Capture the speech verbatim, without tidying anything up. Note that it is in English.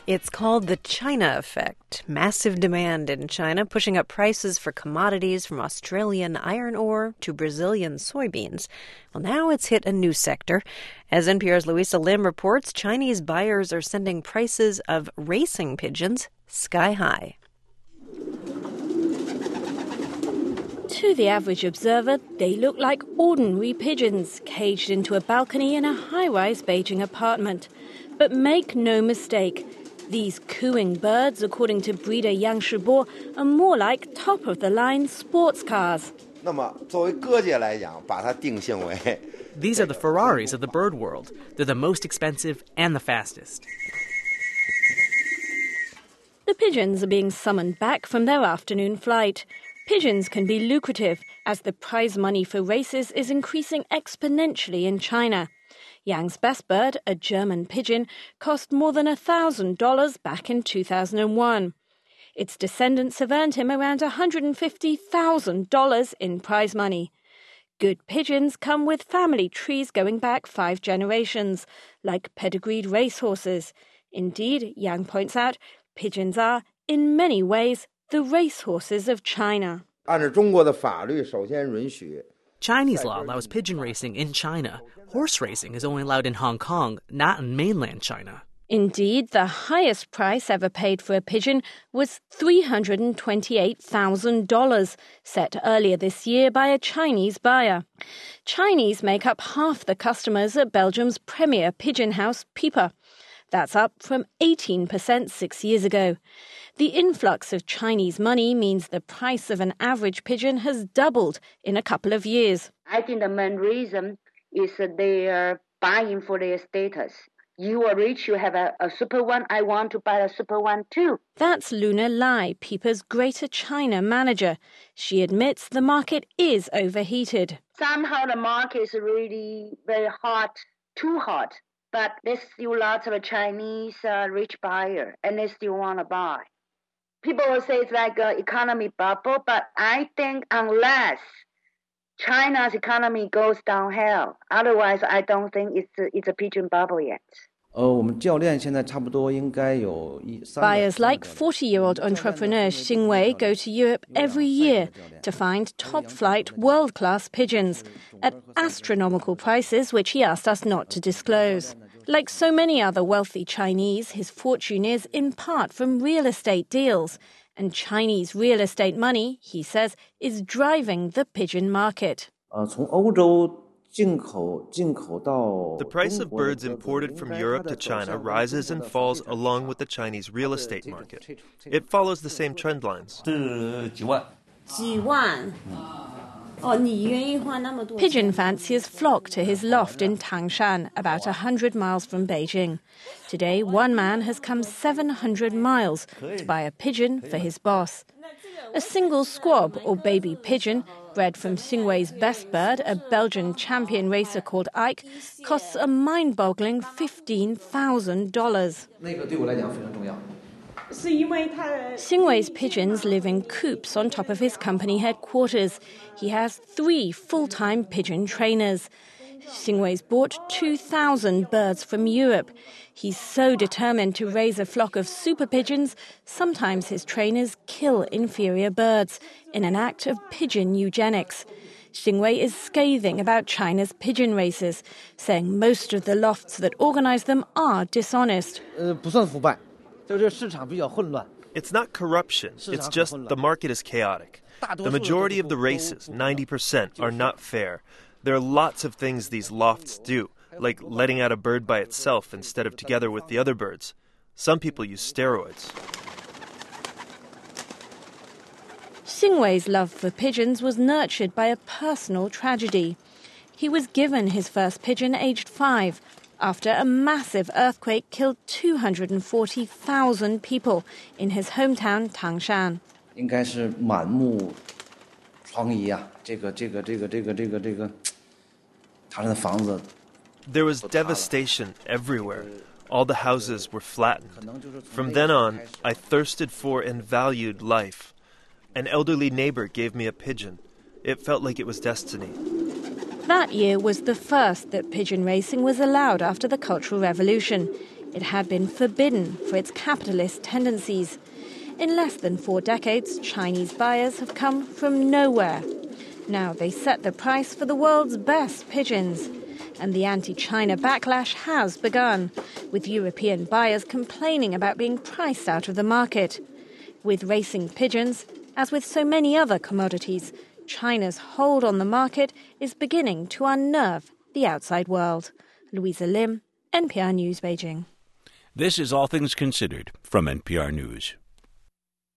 It's called the China effect. Massive demand in China, pushing up prices for commodities from Australian iron ore to Brazilian soybeans. Well, now it's hit a new sector. As N P R's Louisa Lim reports, Chinese buyers are sending prices of racing pigeons sky high. To the average observer, they look like ordinary pigeons caged into a balcony in a high-rise Beijing apartment. But make no mistake, these cooing birds, according to breeder Yang Shibo, are more like top-of-the-line sports cars. These are the Ferraris of the bird world. They're the most expensive and the fastest. The pigeons are being summoned back from their afternoon flight. Pigeons can be lucrative, as the prize money for races is increasing exponentially in China. Yang's best bird, a German pigeon, cost more than one thousand dollars back in two thousand one. Its descendants have earned him around one hundred fifty thousand dollars in prize money. Good pigeons come with family trees going back five generations, like pedigreed racehorses. Indeed, Yang points out, pigeons are, in many ways, the racehorses of China. Chinese law allows pigeon racing in China. Horse racing is only allowed in Hong Kong, not in mainland China. Indeed, the highest price ever paid for a pigeon was three hundred twenty-eight thousand dollars, set earlier this year by a Chinese buyer. Chinese make up half the customers at Belgium's premier pigeon house, Piper. That's up from eighteen percent six years ago. The influx of Chinese money means the price of an average pigeon has doubled in a couple of years. I think the main reason is that they are buying for their status. You are rich, you have a, a super one, I want to buy a super one too. That's Luna Lai, Piper's Greater China manager. She admits the market is overheated. Somehow the market is really very hot, too hot. But there's still lots of Chinese uh, rich buyer, and they still want to buy. People will say it's like an economy bubble, but I think unless China's economy goes downhill, otherwise I don't think it's a, it's a pigeon bubble yet. Buyers like forty-year-old entrepreneur Xing Wei go to Europe every year to find top-flight, world-class pigeons at astronomical prices, which he asked us not to disclose. Like so many other wealthy Chinese, his fortune is in part from real estate deals. And Chinese real estate money, he says, is driving the pigeon market. The price of birds imported from Europe to China rises and falls along with the Chinese real estate market. It follows the same trend lines. Pigeon fanciers flock to his loft in Tangshan, about one hundred miles from Beijing. Today, one man has come seven hundred miles to buy a pigeon for his boss. A single squab, or baby pigeon, bred from Xing Wei's best bird, a Belgian champion racer called Ike, costs a mind-boggling fifteen thousand dollars. Xing Wei's pigeons live in coops on top of his company headquarters. He has three full-time pigeon trainers. Xing Wei's bought two thousand birds from Europe. He's so determined to raise a flock of super pigeons, sometimes his trainers kill inferior birds in an act of pigeon eugenics. Xing Wei is scathing about China's pigeon races, saying most of the lofts that organize them are dishonest. It's not corruption, it's just the market is chaotic. The majority of the races, ninety percent, are not fair. There are lots of things these lofts do, like letting out a bird by itself instead of together with the other birds. Some people use steroids. Xing Wei's love for pigeons was nurtured by a personal tragedy. He was given his first pigeon aged five, after a massive earthquake killed two hundred forty thousand people in his hometown Tangshan. There was devastation everywhere. All the houses were flattened. From then on, I thirsted for and valued life. An elderly neighbor gave me a pigeon. It felt like it was destiny. That year was the first that pigeon racing was allowed after the Cultural Revolution. It had been forbidden for its capitalist tendencies. In less than four decades, Chinese buyers have come from nowhere. Now they set the price for the world's best pigeons. And the anti-China backlash has begun, with European buyers complaining about being priced out of the market. With racing pigeons, as with so many other commodities, China's hold on the market is beginning to unnerve the outside world. Louisa Lim, N P R News, Beijing. This is All Things Considered from N P R News.